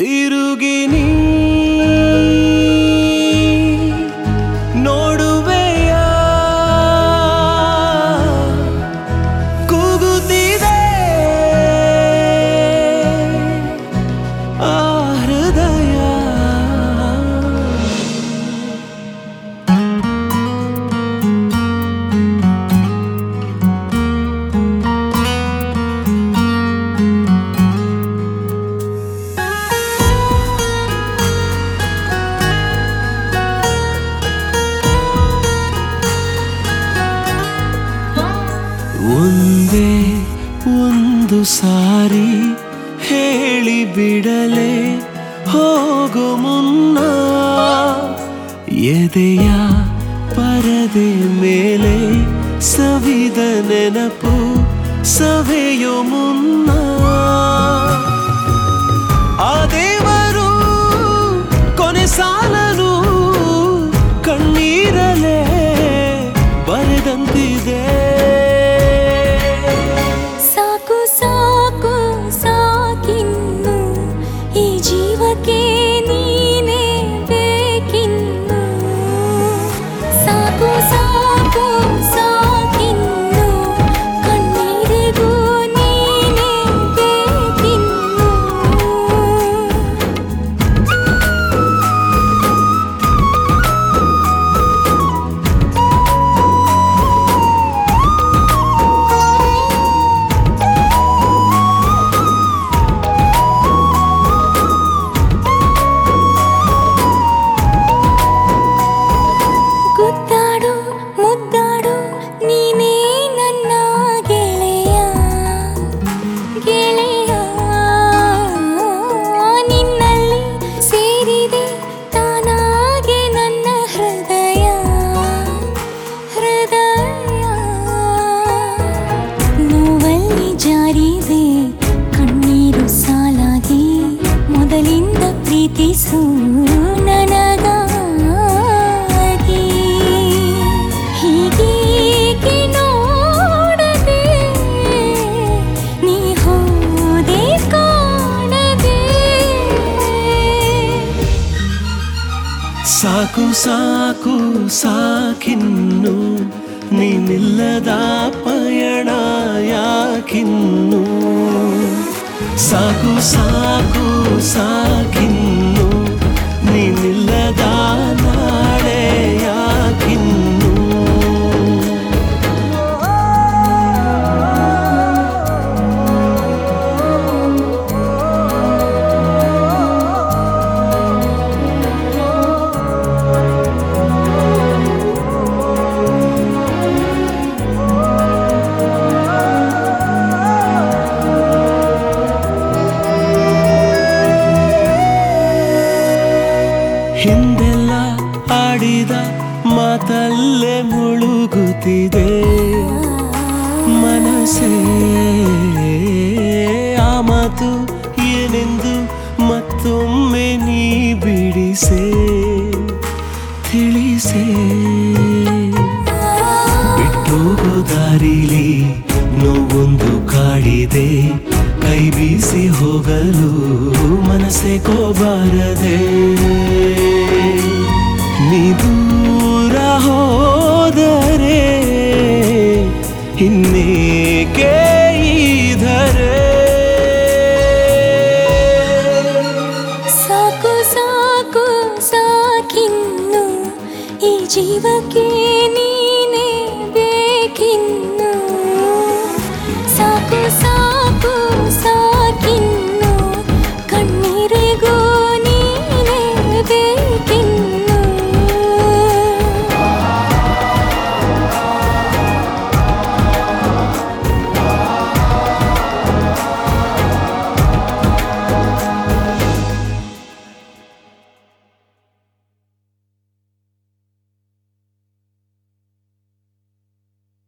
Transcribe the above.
ತಿರುಗಿ ನೀ ನೋಡುವೆಯ ಕೂಗುತ್ತಿದೆ ಆ ಹೃದಯ. ಒಂದೇ ಒಂದು ಸಾರಿ ಹೇಳಿ ಬಿಡಲೆ ಹೋಗು ಮುನ್ನ ಎದೆಯ ಪರದೆ ಮೇಲೆ ಸವಿದ ನೆನಪು ಸವೆಯೋ ಮುನ್ನ ಆ ದೇವರು ಕೊನೆ ಸಾಲನು ಕಣ್ಣೀರಲೇ ಬರೆದಂತಿದೆ. ನೀನೇ ಬೇಕಿನ್ನು ಸಾಕು ಸಾಕು ಸಾಕಿನ್ನು ಕಣ್ಣೀರಿಗೂ ನೀನೇ ಬೇಕಿನ್ನು. ಗುದ್ದಾಡು ಮುದ್ದಾಡು ನೀನೇ ನನ್ನ ಗೆಳೆಯ ಗೆಳೆಯ, ನಿನ್ನಲ್ಲಿ ಸೇರಿದೆ ತಾನಾಗೆ ನನ್ನ ಹೃದಯ ಹೃದಯ. ನೋವಲ್ಲಿ ಜಾರಿದೆ ಕಣ್ಣೀರು ಸಾಲಾಗಿ ಮೊದಲಿಂದ ಪ್ರೀತಿಸು ನನಗ ಸಾಕು ಸಾಕು ಸಾಕಿನ್ನು ನೀನಿಲ್ಲದ ಪಯಣ ಯಾಕಿನ್ನು. ಸಾಕು ಸಾಕು ಸಾಕಿನ್ನು ನೀನಿಲ್ಲದ ನಾಳೆ ಯಾಕಿನ್ನು. ಹಿಂದೆಲ್ಲ ಆಡಿದ ಮಾತಲ್ಲೇ ಮುಳುಗುತ್ತಿದೆ ಮನಸ್ಸೇ. ಆ ಮಾತು ಏನೆಂದು ಮತ್ತೊಮ್ಮೆ ನೀ ಬಿಡಿಸೆ ತಿಳಿಸೆ. ಬಿಟ್ಟೋಗೋ ದಾರಿಲಿ ನೋವೊಂದು ಕಾಡಿದೆ, ಕೈ ಬೀಸಿ ಹೋಗಲು ಮನಸ್ಸೇ ಕೋಬಾರದೆ. ನೀ ದೂರ ಹೋದರೆ ಇನ್ನೇಕೆ ಇದರೆ. ಸಾಕು ಸಾಕು ಸಾಕಿನ್ನು ಈ ಜೀವಕ್ಕೆ